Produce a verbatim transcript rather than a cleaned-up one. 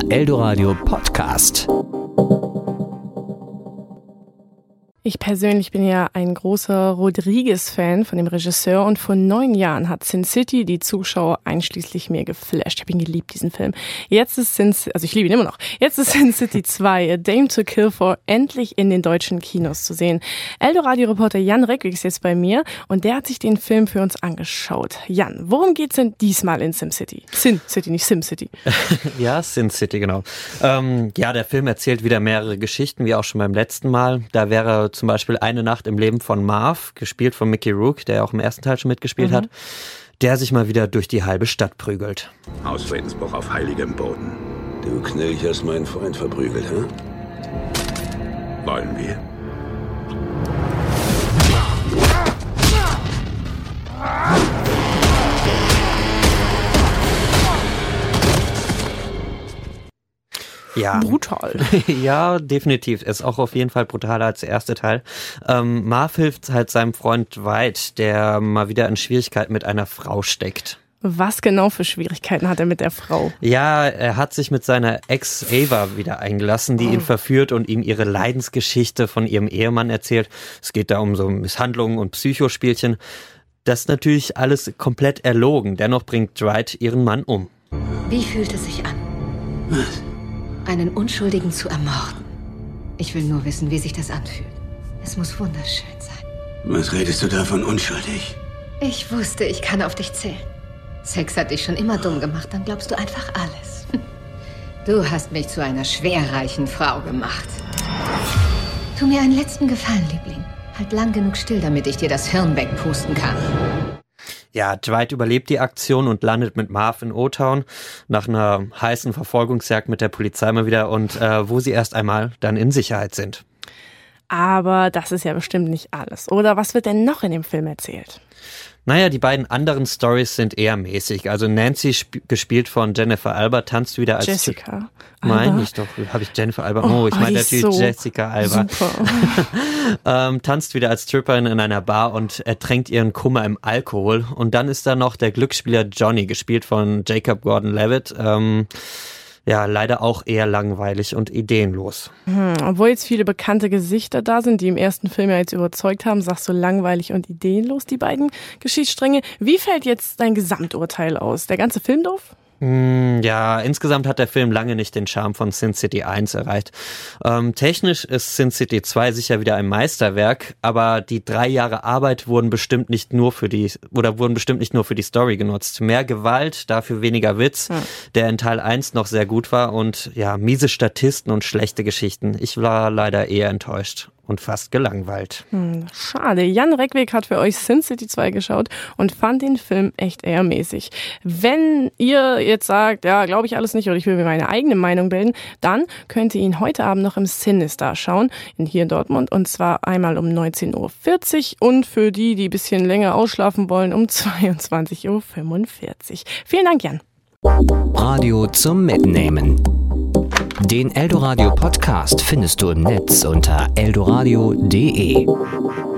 Eldoradio Podcast. Ich persönlich bin ja ein großer Rodriguez-Fan von dem Regisseur und vor neun Jahren hat Sin City die Zuschauer einschließlich mir geflasht. Ich habe ihn geliebt, diesen Film. Jetzt ist Sin City, also ich liebe ihn immer noch, jetzt ist Sin City zwei, A Dame to Kill For, endlich in den deutschen Kinos zu sehen. Eldoradio-Reporter Jan Reckwig ist jetzt bei mir und der hat sich den Film für uns angeschaut. Jan, worum geht's denn diesmal in Sin City? Sin City, nicht Sim City. Ja, Sin City, genau. Ähm, ja, der Film erzählt wieder mehrere Geschichten, wie auch schon beim letzten Mal. Da wäre zum Beispiel Eine Nacht im Leben von Marv, gespielt von Mickey Rourke, der auch im ersten Teil schon mitgespielt mhm. hat, der sich mal wieder durch die halbe Stadt prügelt. Hausfriedensbruch auf heiligem Boden. Du Knilch hast meinen Freund verprügelt, hä? Wollen wir? Ja. Brutal. Ja, definitiv. Ist auch auf jeden Fall brutaler als der erste Teil. Ähm, Marv hilft halt seinem Freund Dwight, der mal wieder in Schwierigkeiten mit einer Frau steckt. Was genau für Schwierigkeiten hat er mit der Frau? Ja, er hat sich mit seiner Ex Ava wieder eingelassen, die oh. ihn verführt und ihm ihre Leidensgeschichte von ihrem Ehemann erzählt. Es geht da um so Misshandlungen und Psychospielchen. Das ist natürlich alles komplett erlogen. Dennoch bringt Dwight ihren Mann um. Wie fühlt es sich an? Was? Einen Unschuldigen zu ermorden. Ich will nur wissen, wie sich das anfühlt. Es muss wunderschön sein. Was redest du da von unschuldig? Ich wusste, ich kann auf dich zählen. Sex hat dich schon immer dumm gemacht, dann glaubst du einfach alles. Du hast mich zu einer schwerreichen Frau gemacht. Tu mir einen letzten Gefallen, Liebling. Halt lang genug still, damit ich dir das Hirn wegpusten kann. Ja, Dwight überlebt die Aktion und landet mit Marv in O-Town nach einer heißen Verfolgungsjagd mit der Polizei mal wieder und äh, wo sie erst einmal dann in Sicherheit sind. Aber das ist ja bestimmt nicht alles. Oder was wird denn noch in dem Film erzählt? Naja, die beiden anderen Storys sind eher mäßig. Also Nancy, sp- gespielt von Jennifer Alba, tanzt wieder als... Jessica Meine ich doch, habe ich Jennifer Alba... Oh, ich oh, meine natürlich so Jessica Alba. Super. ähm, tanzt wieder als Stripperin in einer Bar und ertränkt ihren Kummer im Alkohol. Und dann ist da noch der Glücksspieler Johnny, gespielt von Jacob Gordon-Levitt. Ähm, ja, leider auch eher langweilig und ideenlos. Hm, obwohl jetzt viele bekannte Gesichter da sind, die im ersten Film ja jetzt überzeugt haben, sagst du langweilig und ideenlos, die beiden Geschichtsstränge. Wie fällt jetzt dein Gesamturteil aus? Der ganze Film doof? Ja, insgesamt hat der Film lange nicht den Charme von Sin City eins erreicht. Ähm, technisch ist Sin City zwei sicher wieder ein Meisterwerk, aber die drei Jahre Arbeit wurden bestimmt nicht nur für die, oder wurden bestimmt nicht nur für die Story genutzt. Mehr Gewalt, dafür weniger Witz, hm. der in Teil eins noch sehr gut war und ja, miese Statisten und schlechte Geschichten. Ich war leider eher enttäuscht und fast gelangweilt. Hm, schade. Jan Reckwig hat für euch Sin City zwei geschaut und fand den Film echt eher mäßig. Wenn ihr jetzt sagt, ja, glaube ich alles nicht oder ich will mir meine eigene Meinung bilden, dann könnt ihr ihn heute Abend noch im Cinestar schauen, in, hier in Dortmund, und zwar einmal um neunzehn Uhr vierzig und für die, die ein bisschen länger ausschlafen wollen, um zweiundzwanzig Uhr fünfundvierzig. Vielen Dank, Jan. Radio zum Mitnehmen. Den Eldoradio Podcast findest du im Netz unter eldoradio punkt de.